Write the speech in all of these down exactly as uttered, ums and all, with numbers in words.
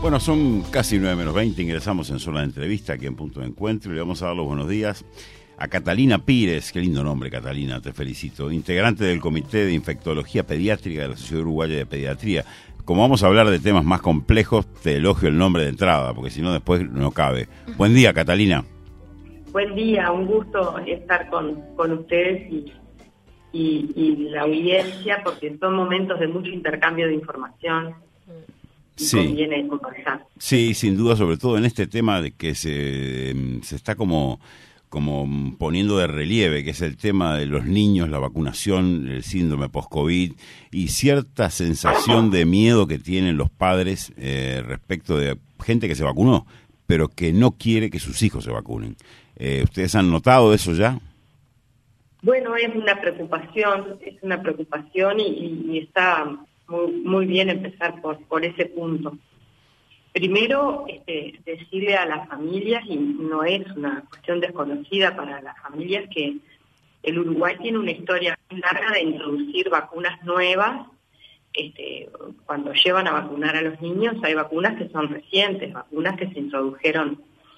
Bueno, son casi nueve menos veinte, ingresamos en Zona de Entrevista aquí en Punto de Encuentro y le vamos a dar los buenos días a Catalina Pires. Qué lindo nombre, Catalina, te felicito. Integrante del Comité de Infectología Pediátrica de la Sociedad Uruguaya de Pediatría. Como vamos a hablar de temas más complejos, te elogio el nombre de entrada, porque si no después no cabe. Buen día, Catalina. Buen día, un gusto estar con, con ustedes y, y, y la audiencia, porque son momentos de mucho intercambio de información. Sí. Conviene conversar. Sí, sin duda, sobre todo en este tema de que se, se está como, como poniendo de relieve, que es el tema de los niños, la vacunación, el síndrome post-COVID y cierta sensación de miedo que tienen los padres eh, respecto de gente que se vacunó, pero que no quiere que sus hijos se vacunen. Eh, ¿Ustedes han notado eso ya? Bueno, es una preocupación, es una preocupación y, y está muy, muy bien empezar por, por ese punto. Primero, este, decirle a las familias, y no es una cuestión desconocida para las familias, que el Uruguay tiene una historia muy larga de introducir vacunas nuevas. Este, cuando llevan a vacunar a los niños, hay vacunas que son recientes, vacunas que se introdujeron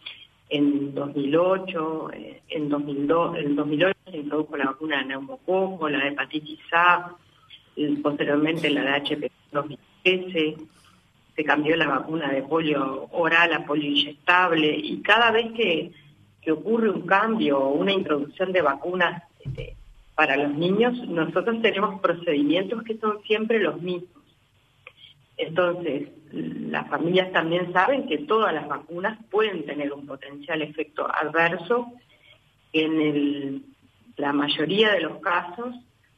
en dos mil ocho, en dos mil dos, en dos mil ocho se introdujo la vacuna de neumococo, la de hepatitis A, posteriormente la de H P V dos mil trece, se cambió la vacuna de polio oral a polio inyectable, y cada vez que, que ocurre un cambio o una introducción de vacunas este, para los niños, nosotros tenemos procedimientos que son siempre los mismos. Entonces, las familias también saben que todas las vacunas pueden tener un potencial efecto adverso. En el, la mayoría de los casos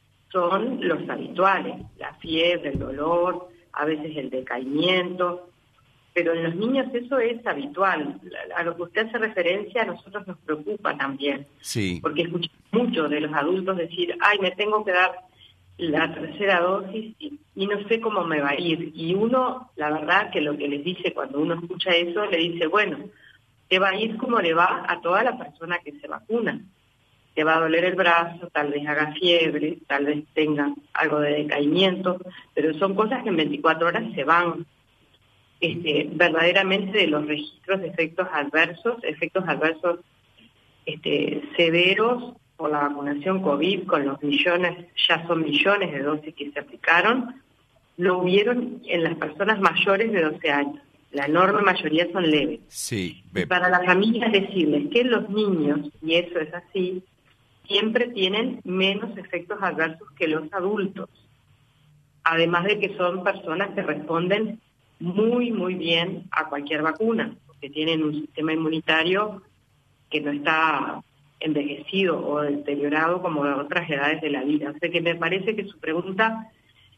son los habituales, la fiebre, el dolor, a veces el decaimiento, pero en los niños eso es habitual. A lo que usted hace referencia a nosotros nos preocupa también, sí. Porque escuchamos mucho de los adultos decir, ay, me tengo que dar la tercera dosis y, y no sé cómo me va a ir. Y uno, la verdad que lo que les dice cuando uno escucha eso, le dice, bueno, te va a ir como le va a toda la persona que se vacuna. Te va a doler el brazo, tal vez haga fiebre, tal vez tenga algo de decaimiento, pero son cosas que en veinticuatro horas se van. Este, verdaderamente de los registros de efectos adversos, efectos adversos este, severos por la vacunación COVID, con los millones, ya son millones de dosis que se aplicaron, lo hubieron en las personas mayores de doce años. La enorme mayoría son leves. Sí. Y para las familias decirles que los niños, y eso es así, siempre tienen menos efectos adversos que los adultos. Además de que son personas que responden muy, muy bien a cualquier vacuna, porque tienen un sistema inmunitario que no está envejecido o deteriorado como en otras edades de la vida. O sea que me parece que su pregunta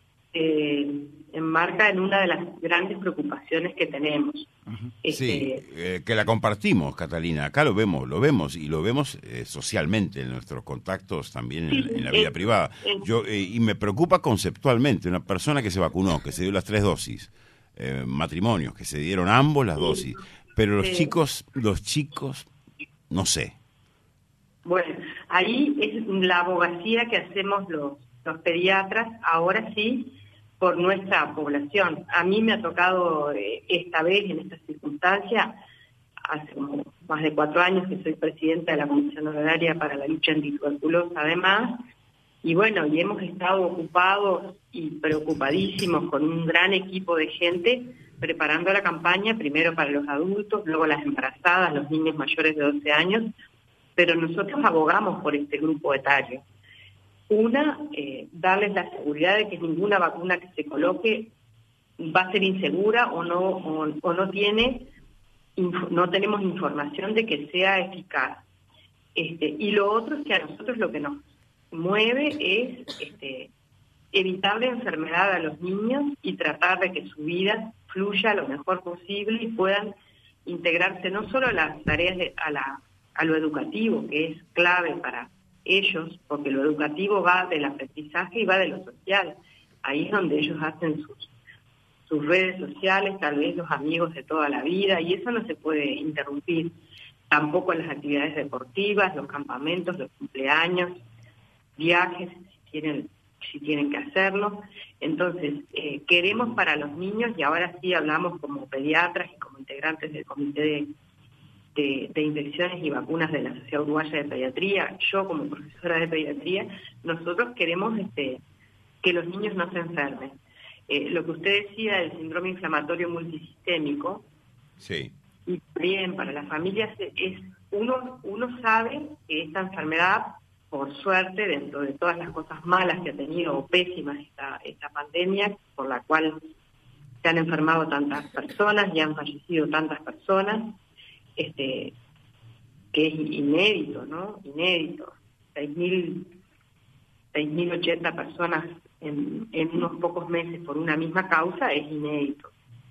eh, enmarca en una de las grandes preocupaciones que tenemos. Uh-huh. Este, sí, eh, que la compartimos, Catalina. Acá lo vemos, lo vemos y lo vemos eh, socialmente en nuestros contactos también en, sí, en la vida eh, privada. eh, Yo eh, y me preocupa conceptualmente una persona que se vacunó, que se dio las tres dosis, eh, matrimonios que se dieron ambos las dosis, pero los eh, chicos, los chicos, no sé. Bueno, ahí es la abogacía que hacemos los, los pediatras, ahora sí, por nuestra población. A mí me ha tocado eh, esta vez, en esta circunstancia, hace como más de cuatro años que soy presidenta de la Comisión Honoraria para la Lucha Antituberculosa, además, y bueno, y hemos estado ocupados y preocupadísimos con un gran equipo de gente preparando la campaña, primero para los adultos, luego las embarazadas, los niños mayores de doce años, pero nosotros abogamos por este grupo etario. Una, eh, darles la seguridad de que ninguna vacuna que se coloque va a ser insegura o no o, o no tiene inf- no tenemos información de que sea eficaz. Este, y lo otro es que a nosotros lo que nos mueve es este, evitar la enfermedad a los niños y tratar de que su vida fluya lo mejor posible y puedan integrarse no solo a las tareas de, a la a lo educativo, que es clave para ellos, porque lo educativo va del aprendizaje y va de lo social. Ahí es donde ellos hacen sus, sus redes sociales, tal vez los amigos de toda la vida, y eso no se puede interrumpir. Tampoco las actividades deportivas, los campamentos, los cumpleaños, viajes, si tienen si tienen que hacerlo. Entonces, eh, queremos para los niños, y ahora sí hablamos como pediatras y como integrantes del Comité de, de, de Infecciones y Vacunas de la Sociedad Uruguaya de Pediatría, yo como profesora de pediatría, nosotros queremos este, que los niños no se enfermen. Eh, lo que usted decía del síndrome inflamatorio multisistémico, sí. Y también para las familias es uno uno sabe que esta enfermedad, por suerte, dentro de todas las cosas malas que ha tenido o pésimas esta, esta pandemia, por la cual se han enfermado tantas personas y han fallecido tantas personas, este que es inédito, ¿no? Inédito. seis mil ochenta personas en, en unos pocos meses por una misma causa es inédito.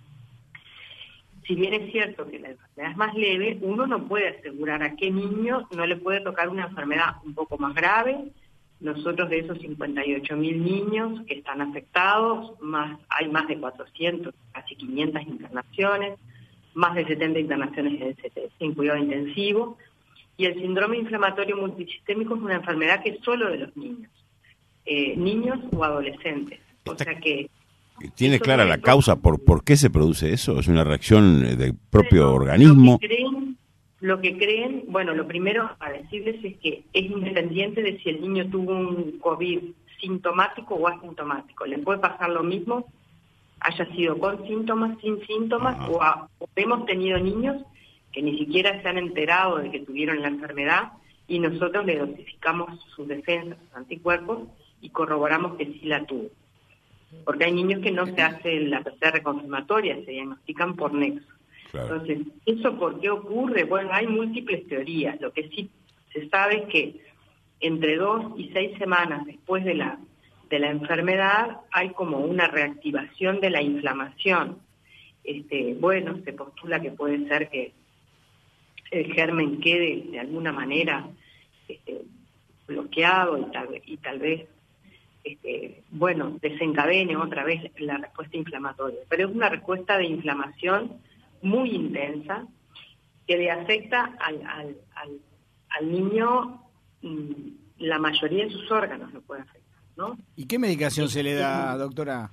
Si bien es cierto que la enfermedad es más leve, uno no puede asegurar a qué niño no le puede tocar una enfermedad un poco más grave. Nosotros de esos cincuenta y ocho mil niños que están afectados, más hay más de cuatrocientos, casi quinientas internaciones, más de setenta internaciones en, en cuidado intensivo. Y el síndrome inflamatorio multisistémico es una enfermedad que es solo de los niños, eh, niños o adolescentes. O sea que ¿Tiene clara la causa por por qué se produce eso? ¿Es una reacción del propio organismo? Lo que creen, lo que creen, bueno, lo primero a decirles es que es independiente de si el niño tuvo un COVID sintomático o asintomático. Le puede pasar lo mismo, haya sido con síntomas, sin síntomas, Ajá. o, a, o hemos tenido niños que ni siquiera se han enterado de que tuvieron la enfermedad y nosotros le dosificamos sus defensas, sus anticuerpos y corroboramos que sí la tuvo. Porque hay niños que no se hace la P C R confirmatoria, se diagnostican por nexo. Claro. Entonces, ¿eso por qué ocurre? Bueno, hay múltiples teorías. Lo que sí se sabe es que entre dos y seis semanas después de la, de la enfermedad hay como una reactivación de la inflamación. Este, bueno, se postula que puede ser que el germen quede de alguna manera este, bloqueado y tal, y tal vez Este, bueno, desencadene otra vez la respuesta inflamatoria, pero es una respuesta de inflamación muy intensa que le afecta al, al, al, al niño, mmm, la mayoría de sus órganos lo puede afectar, ¿no? ¿Y qué medicación se le da, doctora?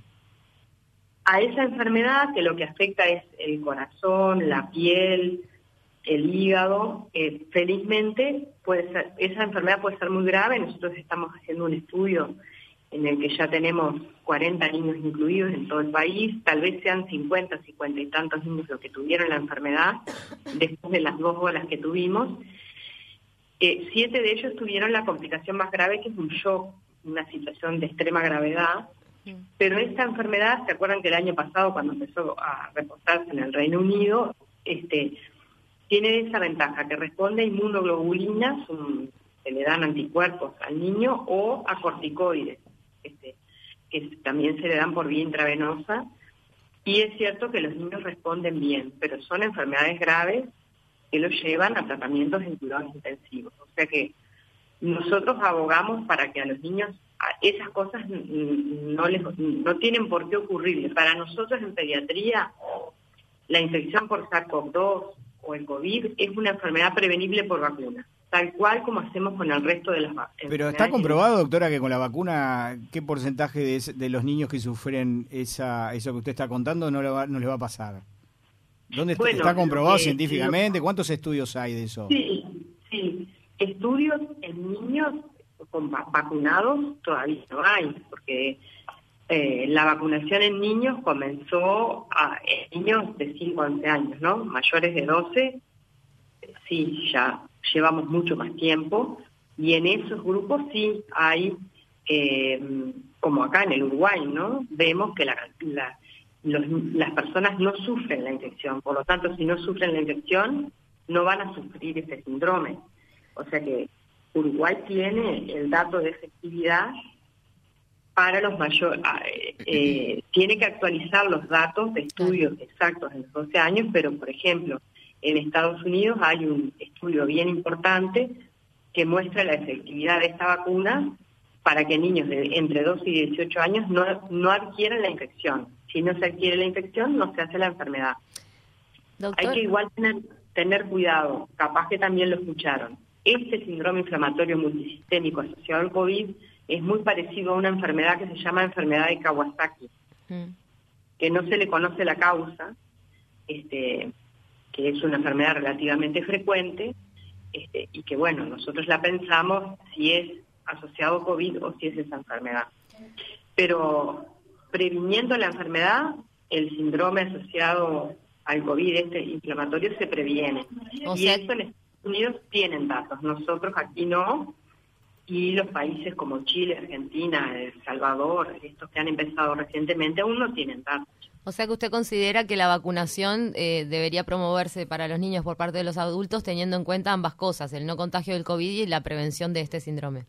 A esa enfermedad que lo que afecta es el corazón, la piel, el hígado, eh, felizmente puede ser, esa enfermedad puede ser muy grave. Nosotros estamos haciendo un estudio en el que ya tenemos cuarenta niños incluidos en todo el país, tal vez sean cincuenta, cincuenta y tantos niños los que tuvieron la enfermedad después de las dos olas que tuvimos. Eh, siete de ellos tuvieron la complicación más grave, que es un shock, una situación de extrema gravedad, pero esta enfermedad, ¿se acuerdan que el año pasado cuando empezó a reportarse en el Reino Unido, este, tiene esa ventaja, que responde a inmunoglobulinas, un, se le dan anticuerpos al niño, o a corticoides, este, que también se le dan por vía intravenosa, y es cierto que los niños responden bien, pero son enfermedades graves que los llevan a tratamientos en cuidados intensivos. O sea que nosotros abogamos para que a los niños esas cosas no les no tienen por qué ocurrirles. Para nosotros en pediatría, la infección por SARS-CoV dos o el COVID es una enfermedad prevenible por vacuna, tal cual como hacemos con el resto de las vacunas. Pero está comprobado, doctora, que con la vacuna, ¿qué porcentaje de, de los niños que sufren esa eso que usted está contando no, le va, no les va a pasar? ¿Dónde está, bueno, está comprobado eh, científicamente? Lo, ¿Cuántos estudios hay de eso? Sí, sí. Estudios en niños con vacunados todavía no hay, porque eh, la vacunación en niños comenzó a en niños de cinco a once años, ¿no? Mayores de doce, sí, ya llevamos mucho más tiempo, y en esos grupos sí hay, eh, como acá en el Uruguay, ¿no? Vemos que la, la, los, las personas no sufren la infección, por lo tanto, si no sufren la infección, no van a sufrir ese síndrome. O sea que Uruguay tiene el dato de efectividad para los mayores, eh, tiene que actualizar los datos de estudios exactos en los doce años, pero por ejemplo, en Estados Unidos hay un estudio bien importante que muestra la efectividad de esta vacuna para que niños de entre doce y dieciocho años no, no adquieran la infección. Si no se adquiere la infección, no se hace la enfermedad. Doctor. Hay que igual tener, tener cuidado, capaz que también lo escucharon. Este síndrome inflamatorio multisistémico asociado al COVID es muy parecido a una enfermedad que se llama enfermedad de Kawasaki, mm. que no se le conoce la causa, este, que es una enfermedad relativamente frecuente, este, y que bueno, nosotros la pensamos si es asociado a COVID o si es esa enfermedad. Pero previniendo la enfermedad, el síndrome asociado al COVID este inflamatorio se previene. O y sea... eso en Estados Unidos tienen datos, nosotros aquí no, y los países como Chile, Argentina, El Salvador, estos que han empezado recientemente, aún no tienen datos. O sea que usted considera que la vacunación eh, debería promoverse para los niños por parte de los adultos, teniendo en cuenta ambas cosas, el no contagio del COVID y la prevención de este síndrome.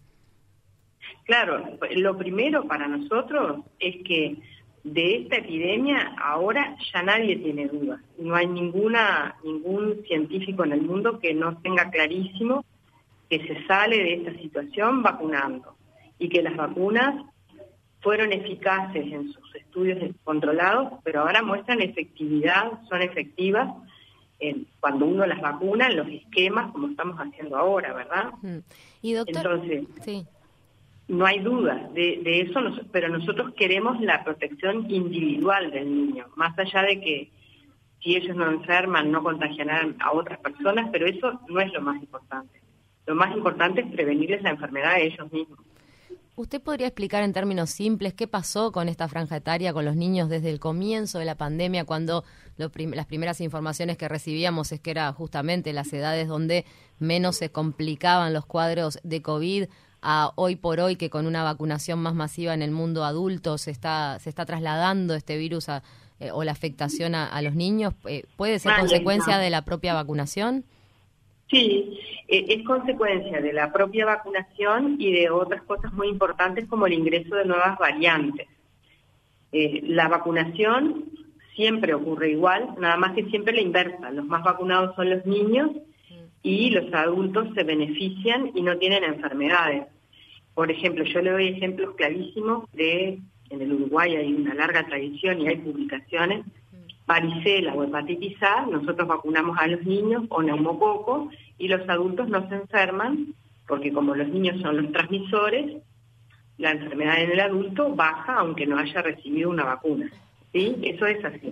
Claro, lo primero para nosotros es que de esta epidemia ahora ya nadie tiene dudas. No hay ninguna ningún científico en el mundo que no tenga clarísimo que se sale de esta situación vacunando y que las vacunas fueron eficaces en sus estudios controlados, pero ahora muestran efectividad, son efectivas en, cuando uno las vacuna en los esquemas como estamos haciendo ahora, ¿verdad? Y doctor, entonces, sí. no hay duda de, de eso, nos, pero nosotros queremos la protección individual del niño, más allá de que si ellos no enferman, no contagiarán a otras personas, pero eso no es lo más importante. Lo más importante es prevenirles la enfermedad a ellos mismos. ¿Usted podría explicar en términos simples qué pasó con esta franja etaria, con los niños desde el comienzo de la pandemia, cuando lo prim- las primeras informaciones que recibíamos es que era justamente las edades donde menos se complicaban los cuadros de COVID, a hoy por hoy que con una vacunación más masiva en el mundo adulto se está se está trasladando este virus a, eh, o la afectación a, a los niños? Eh, ¿Puede ser vale, consecuencia no. de la propia vacunación? Sí, eh, es consecuencia de la propia vacunación y de otras cosas muy importantes como el ingreso de nuevas variantes. Eh, la vacunación siempre ocurre igual, nada más que siempre la inversa. Los más vacunados son los niños y los adultos se benefician y no tienen enfermedades. Por ejemplo, yo le doy ejemplos clarísimos de, en el Uruguay hay una larga tradición y hay publicaciones, varicela o hepatitis A, nosotros vacunamos a los niños o neumococo y los adultos no se enferman porque como los niños son los transmisores, la enfermedad en el adulto baja aunque no haya recibido una vacuna. ¿Sí? Eso es así.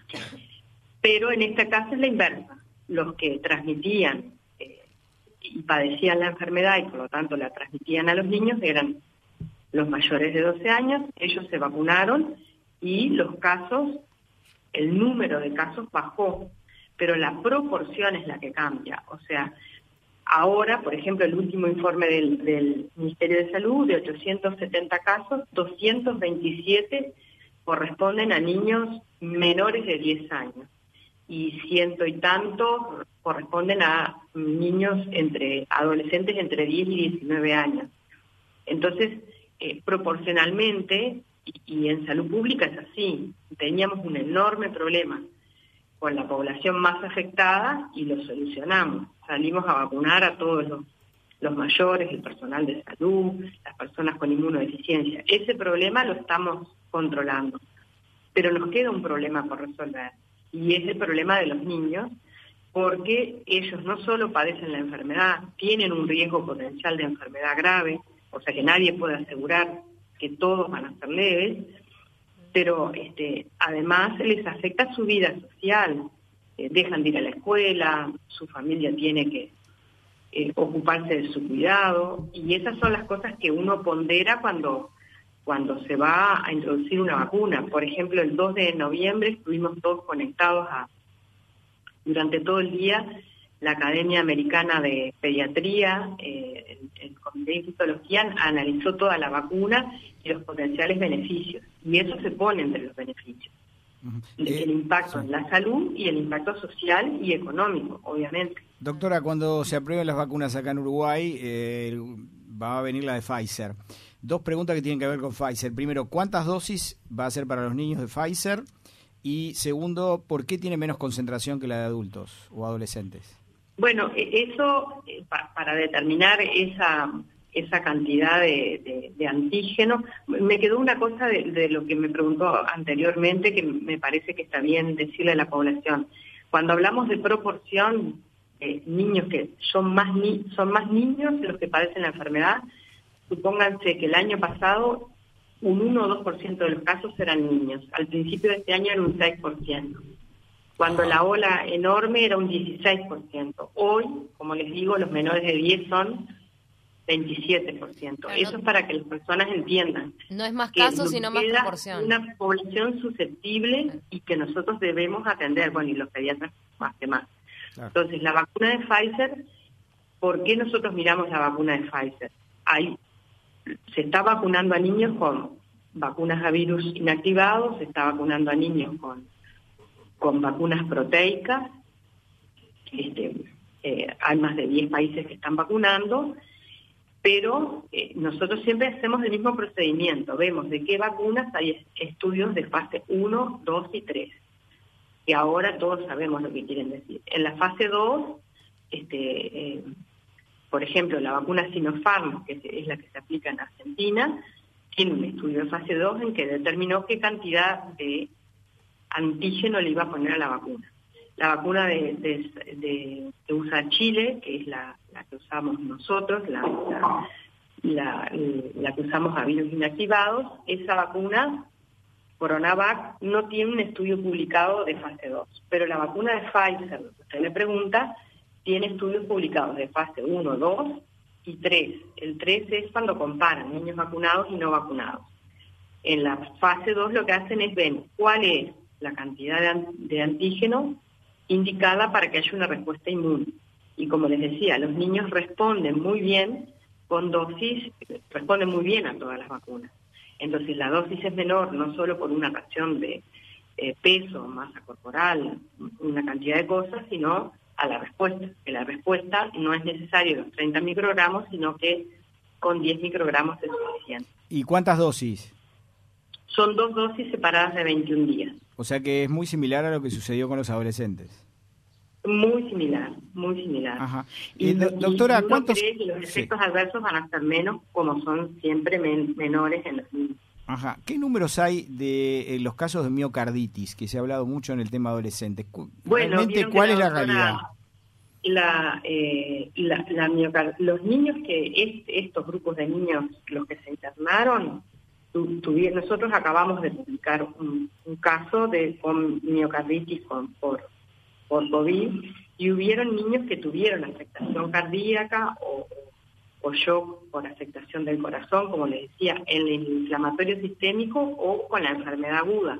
Pero en este caso es la inversa. Los que transmitían eh, y padecían la enfermedad y por lo tanto la transmitían a los niños eran los mayores de doce años, ellos se vacunaron y los casos, el número de casos bajó, pero la proporción es la que cambia. O sea, ahora, por ejemplo, el último informe del, del Ministerio de Salud, de ochocientos setenta casos, doscientos veintisiete corresponden a niños menores de diez años. Y ciento y tanto corresponden a niños entre adolescentes entre diez y diecinueve años. Entonces, eh, proporcionalmente, y, y en salud pública es así, teníamos un enorme problema con la población más afectada y lo solucionamos. Salimos a vacunar a todos los, los mayores, el personal de salud, las personas con inmunodeficiencia. Ese problema lo estamos controlando, pero nos queda un problema por resolver. Y es el problema de los niños, porque ellos no solo padecen la enfermedad, tienen un riesgo potencial de enfermedad grave, o sea que nadie puede asegurar que todos van a ser leves, pero este, además les afecta su vida social, eh, dejan de ir a la escuela, su familia tiene que eh, ocuparse de su cuidado, y esas son las cosas que uno pondera cuando... cuando se va a introducir una vacuna. Por ejemplo, el dos de noviembre estuvimos todos conectados a, durante todo el día, la Academia Americana de Pediatría, eh, el, el Comité de Infectología analizó toda la vacuna y los potenciales beneficios. Y eso se pone entre los beneficios. Uh-huh. El, eh, el impacto sí. en la salud y el impacto social y económico, obviamente. Doctora, cuando se aprueben las vacunas acá en Uruguay, eh, va a venir la de Pfizer. Dos preguntas que tienen que ver con Pfizer. Primero, ¿cuántas dosis va a ser para los niños de Pfizer? Y segundo, ¿por qué tiene menos concentración que la de adultos o adolescentes? Bueno, eso, para determinar esa esa cantidad de, de, de antígeno, me quedó una cosa de, de lo que me preguntó anteriormente, que me parece que está bien decirle a la población. Cuando hablamos de proporción de niños que son más, ni, son más niños los que padecen la enfermedad, supónganse que el año pasado un uno o dos por ciento de los casos eran niños. Al principio de este año era un seis por ciento. Cuando la ola enorme era un dieciséis por ciento. Hoy, como les digo, los menores de diez son veintisiete por ciento. Claro, eso no, es para que las personas entiendan. No es más casos, sino más proporción. Una población susceptible claro. y que nosotros debemos atender, bueno, y los pediatras más que más. Claro. Entonces, la vacuna de Pfizer, ¿por qué nosotros miramos la vacuna de Pfizer? Ahí se está vacunando a niños con vacunas a virus inactivados, se está vacunando a niños con, con vacunas proteicas, este, eh, hay más de diez países que están vacunando, pero eh, nosotros siempre hacemos el mismo procedimiento, vemos de qué vacunas hay estudios de fase uno, dos y tres, que ahora todos sabemos lo que quieren decir. En la fase dos, este, eh, por ejemplo, la vacuna Sinopharm, que es la que se aplica en Argentina, tiene un estudio de fase dos en que determinó qué cantidad de antígeno le iba a poner a la vacuna. La vacuna de, de, de, que usa Chile, que es la, la que usamos nosotros, la, la, la, la que usamos a virus inactivados, esa vacuna, Coronavac, no tiene un estudio publicado de fase dos. Pero la vacuna de Pfizer, usted me pregunta, tiene estudios publicados de fase uno, dos y tres. El tres es cuando comparan niños vacunados y no vacunados. En la fase dos lo que hacen es ver cuál es la cantidad de, de antígeno indicada para que haya una respuesta inmune. Y como les decía, los niños responden muy bien con dosis, responden muy bien a todas las vacunas. Entonces la dosis es menor no solo por una razón de eh, peso, masa corporal, una cantidad de cosas, sino a la respuesta, que la respuesta no es necesario los treinta microgramos, sino que con diez microgramos es suficiente. ¿Y cuántas dosis? Son dos dosis separadas de veintiún días. O sea que es muy similar a lo que sucedió con los adolescentes. Muy similar, muy similar. Ajá. Y, y, do, doctora, y uno ¿cuántos? cree que los efectos sí. adversos van a ser menos, como son siempre men menores en los niños. Ajá. ¿Qué números hay de eh, los casos de miocarditis, que se ha hablado mucho en el tema adolescente? Bueno, ¿realmente cuál es la realidad? La, eh, la, la miocard... Los niños que, es, estos grupos de niños, los que se internaron, tu, tuvieron, nosotros acabamos de publicar un, un caso de con miocarditis con, por, por COVID, y hubieron niños que tuvieron afectación cardíaca o, o shock por afectación del corazón, como les decía, en el inflamatorio sistémico o con la enfermedad aguda.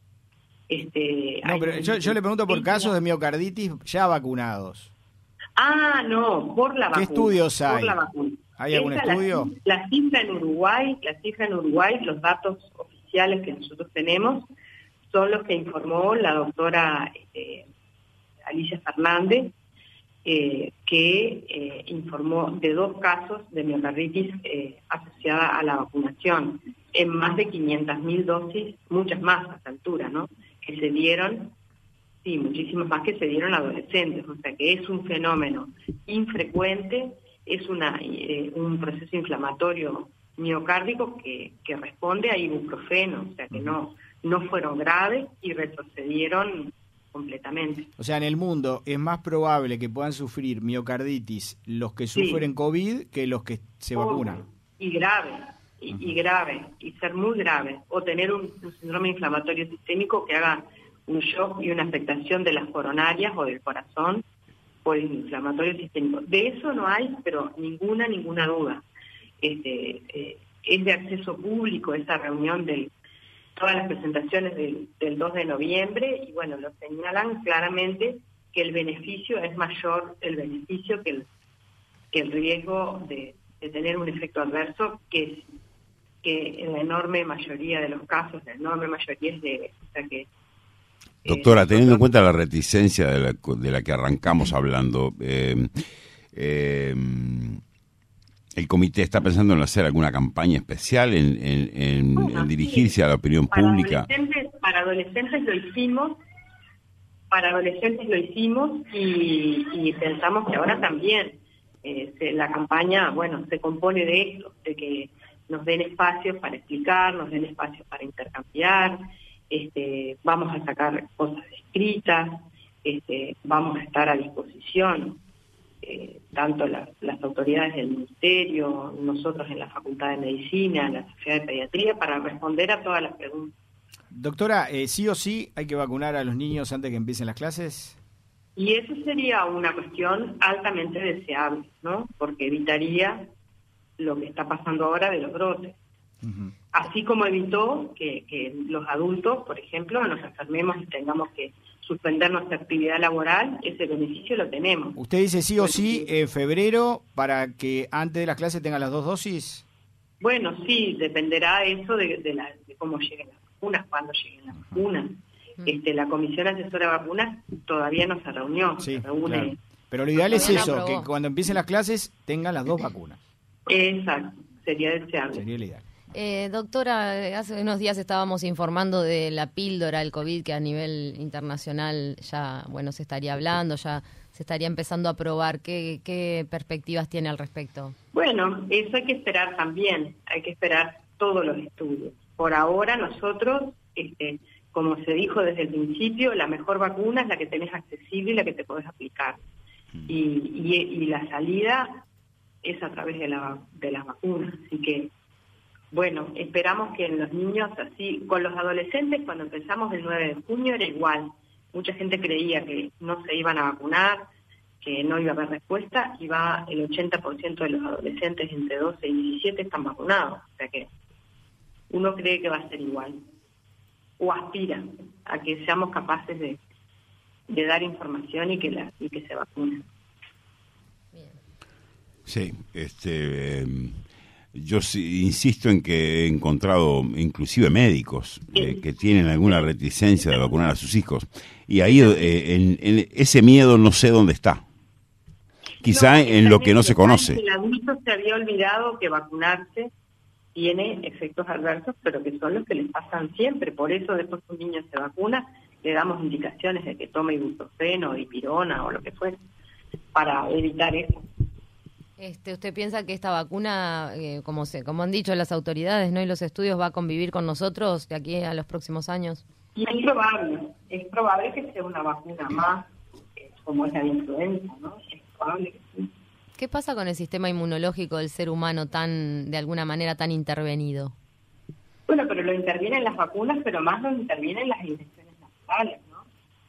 Este, no, pero yo, yo le pregunto por casos de miocarditis ya vacunados. Ah, no, por la vacuna. ¿Qué estudios hay? Por la vacuna. ¿Hay algún Esa, estudio? La, la cifra en Uruguay, la cifra en Uruguay, los datos oficiales que nosotros tenemos son los que informó la doctora eh, Alicia Fernández, eh, que eh, informó de dos casos de miocarditis eh, asociada a la vacunación, en más de quinientas mil dosis, muchas más a esta altura, ¿no?, que se dieron. Sí, muchísimos más que se dieron a adolescentes, o sea que es un fenómeno infrecuente, es una eh, un proceso inflamatorio miocárdico que, que responde a ibuprofeno, o sea que no, no fueron graves y retrocedieron completamente. O sea, en el mundo es más probable que puedan sufrir miocarditis los que sufren sí. COVID que los que se oh, vacunan. Y grave, y, uh-huh. y grave, y ser muy grave, o tener un, un síndrome inflamatorio sistémico que haga un shock y una afectación de las coronarias o del corazón por el inflamatorio sistémico. De eso no hay, pero ninguna, ninguna duda. Este, eh, es de acceso público esa reunión de todas las presentaciones del, del dos de noviembre y bueno, lo señalan claramente que el beneficio es mayor, el beneficio que el, que el riesgo de, de tener un efecto adverso, que, que en la enorme mayoría de los casos, la enorme mayoría es leve. O sea que doctora, eh, teniendo en cuenta la reticencia de la, de la que arrancamos hablando, eh, eh, ¿el comité está pensando en hacer alguna campaña especial, en, en, en, bueno, en dirigirse sí. a la opinión para pública? Adolescentes, para adolescentes lo hicimos, para adolescentes lo hicimos y, y pensamos que ahora también eh, se, la campaña, bueno, se compone de esto, de que nos den espacios para explicar, nos den espacios para intercambiar. Este, vamos a sacar cosas escritas, este, vamos a estar a disposición, eh, tanto la, las autoridades del Ministerio, nosotros en la Facultad de Medicina, en la Sociedad de Pediatría, para responder a todas las preguntas. Doctora, eh, ¿sí o sí hay que vacunar a los niños antes de que empiecen las clases? Y eso sería una cuestión altamente deseable, ¿no? Porque evitaría lo que está pasando ahora de los brotes. Uh-huh. Así como evitó que, que los adultos, por ejemplo, nos enfermemos y tengamos que suspender nuestra actividad laboral, ese beneficio lo tenemos. ¿Usted dice sí o sí en febrero para que antes de las clases tengan las dos dosis? Bueno, sí, dependerá eso de, de, la, de cómo lleguen las vacunas, cuándo lleguen las vacunas. Uh-huh. Este, la Comisión Asesora de Vacunas todavía no se reunió. Sí, se reúne, claro. Pero lo ideal es eso, que cuando empiecen las clases tengan las dos vacunas. Exacto, sería deseable. Sería el ideal. Eh, doctora, hace unos días estábamos informando de la píldora del COVID, que a nivel internacional ya, bueno, se estaría hablando, ya se estaría empezando a probar. ¿Qué, qué perspectivas tiene al respecto? Bueno, eso hay que esperar también, hay que esperar todos los estudios. Por ahora nosotros, este, como se dijo desde el principio, la mejor vacuna es la que tenés accesible y la que te podés aplicar. Y, y, y la salida es a través de, la, de las vacunas, así que bueno, esperamos que en los niños, así, con los adolescentes, cuando empezamos el nueve de junio era igual. Mucha gente creía que no se iban a vacunar, que no iba a haber respuesta, y va el ochenta por ciento de los adolescentes entre doce y diecisiete están vacunados. O sea que uno cree que va a ser igual, o aspira a que seamos capaces de, de dar información y que, la, y que se vacunen. Sí, este... Eh... Yo sí, insisto en que he encontrado inclusive médicos eh, que tienen alguna reticencia de vacunar a sus hijos. Y ahí eh, en, en ese miedo no sé dónde está. Quizá no, en lo que no se conoce. El adulto se había olvidado que vacunarse tiene efectos adversos, pero que son los que les pasan siempre. Por eso después que un niño se vacuna, le damos indicaciones de que tome ibuprofeno, dipirona o lo que fuera, para evitar eso. Este, ¿Usted piensa que esta vacuna, eh, como se, como han dicho las autoridades, no y los estudios, va a convivir con nosotros de aquí a los próximos años? Y es probable, es probable que sea una vacuna más, eh, como es la de influenza, ¿no? Es probable que sí. ¿Qué pasa con el sistema inmunológico del ser humano tan, de alguna manera, tan intervenido? Bueno, pero lo intervienen las vacunas, pero más lo intervienen las infecciones naturales, ¿no?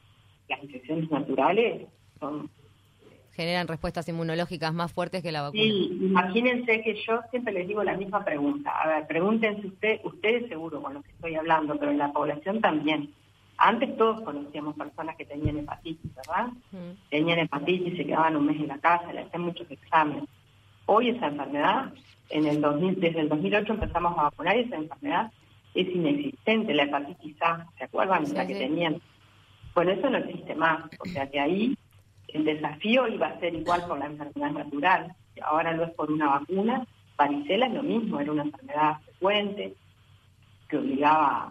Las infecciones naturales son... generan respuestas inmunológicas más fuertes que la vacuna. Sí, imagínense que yo siempre les digo la misma pregunta. A ver, pregúntense usted, ustedes seguro con lo que estoy hablando, pero en la población también. Antes todos conocíamos personas que tenían hepatitis, ¿verdad? Uh-huh. Tenían hepatitis, se quedaban un mes en la casa, le hacían muchos exámenes. Hoy esa enfermedad, en el dos mil, desde el dos mil ocho empezamos a vacunar y esa enfermedad es inexistente, la hepatitis A, ¿se acuerdan? Sí, la que sí. tenían. Bueno, eso no existe más, o sea que ahí el desafío iba a ser igual por la enfermedad natural, ahora lo es por una vacuna. Varicela es lo mismo, era una enfermedad frecuente, que obligaba,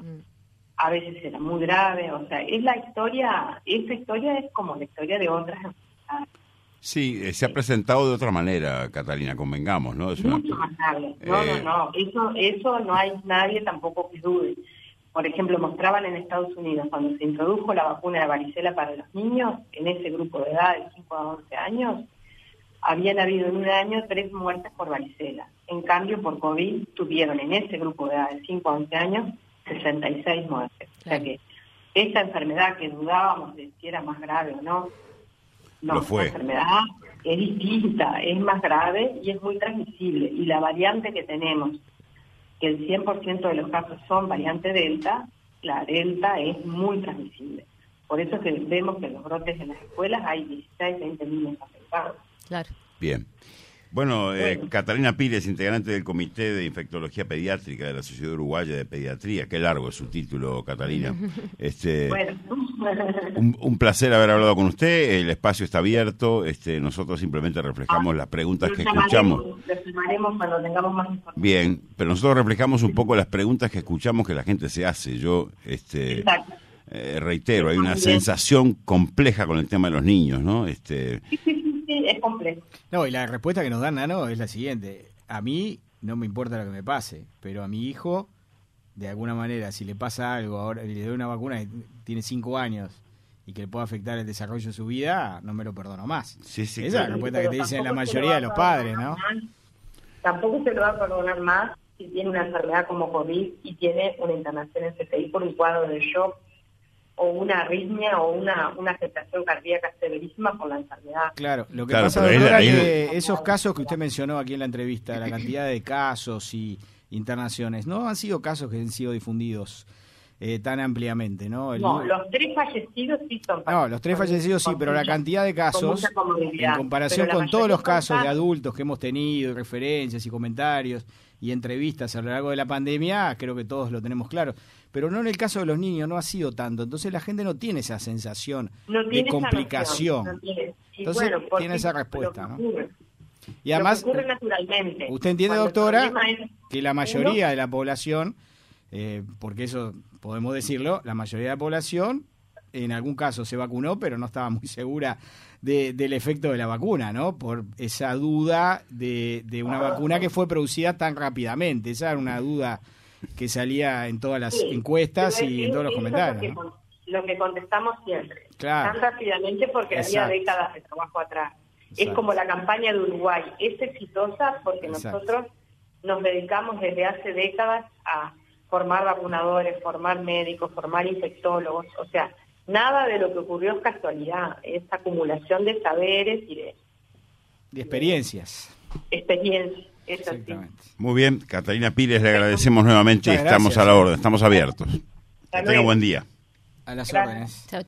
a veces era muy grave, o sea, es la historia, esta historia es como la historia de otras enfermedades. Sí, eh, se ha presentado de otra manera, Catalina, convengamos, ¿no? Es Mucho una... más grave, no, eh... no, no, eso, eso no hay nadie tampoco que dude. Por ejemplo, mostraban en Estados Unidos, cuando se introdujo la vacuna de varicela para los niños, en ese grupo de edad de cinco a once años, habían habido en un año tres muertes por varicela. En cambio, por COVID tuvieron en ese grupo de edad de cinco a once años sesenta y seis muertes. O sea que esta enfermedad que dudábamos de si era más grave o no, no, Lo fue. La enfermedad es distinta, es más grave y es muy transmisible. Y la variante que tenemos, que el cien por ciento de los casos son variante Delta, la Delta es muy transmisible. Por eso es que vemos que en los brotes en las escuelas hay dieciséis, veinte niños afectados. Claro. Bien. Bueno, eh, bueno, Catalina Pires, integrante del Comité de Infectología Pediátrica de la Sociedad Uruguaya de Pediatría. Qué largo es su título, Catalina. Este, bueno. un, un placer haber hablado con usted. El espacio está abierto. Este, nosotros simplemente reflejamos ah, las preguntas que escuchamos. Lo llamaremos cuando tengamos más información. Bien, pero nosotros reflejamos un poco las preguntas que escuchamos que la gente se hace. Yo, este, eh, reitero, hay una sensación compleja con el tema de los niños, ¿no? Este. Sí, sí, sí, sí, es complejo. No, y la respuesta que nos dan, Nano, es la siguiente. A mí no me importa lo que me pase, pero a mi hijo, de alguna manera, si le pasa algo, ahora le doy una vacuna, tiene cinco años, y que le pueda afectar el desarrollo de su vida, no me lo perdono más. Sí, sí, Esa claro. es la respuesta Pero que te dicen la tampoco se mayoría lo de los va a padres, perdonar ¿no? más. Tampoco se lo va a perdonar más si tiene una enfermedad como COVID y tiene una internación en C T I por un cuadro de shock o una arritmia o una, una afectación cardíaca severísima por la enfermedad. Claro, lo que Claro, pasa, pero doctora, ahí- es ahí- que esos casos que usted mencionó aquí en la entrevista, la cantidad de casos y internaciones, no han sido casos que han sido difundidos eh, tan ampliamente, ¿no? El- No, los tres fallecidos sí son No, los tres con- fallecidos sí, con pero la mucha- cantidad de con casos, mucha comorbilidad. en comparación Pero la con todos mayoría los casos son de sanos. adultos que hemos tenido, y referencias y comentarios y entrevistas a lo largo de la pandemia, creo que todos lo tenemos claro. Pero no en el caso de los niños, no ha sido tanto. Entonces la gente no tiene esa sensación No de tiene esa complicación. noción, no tiene. Y Entonces bueno, porque tiene esa lo respuesta, que ¿no? ocurre. Y además, Lo que ocurre naturalmente. usted entiende, Cuando el doctora, problema es que la uno, mayoría de la población, eh, porque eso podemos decirlo, la mayoría de la población en algún caso se vacunó, pero no estaba muy segura de, del efecto de la vacuna, ¿no? Por esa duda de, de una vacuna que fue producida tan rápidamente. Esa era una duda que salía en todas las sí, encuestas pero y es- en todos los eso es comentarios, Lo que, ¿no? con- lo que contestamos siempre. Claro. Tan rápidamente porque Exacto. había décadas de trabajo atrás. Es Exacto. como la campaña de Uruguay. Es exitosa porque Exacto. nosotros nos dedicamos desde hace décadas a formar vacunadores, formar médicos, formar infectólogos. O sea, nada de lo que ocurrió es casualidad. Es acumulación de saberes y de De experiencias. experiencias. Es así. Exactamente. Muy bien, Catalina Pires, le agradecemos nuevamente y Muchas estamos gracias. a la orden, estamos abiertos. Que tenga luego. buen día. A las Gracias. órdenes. Chau,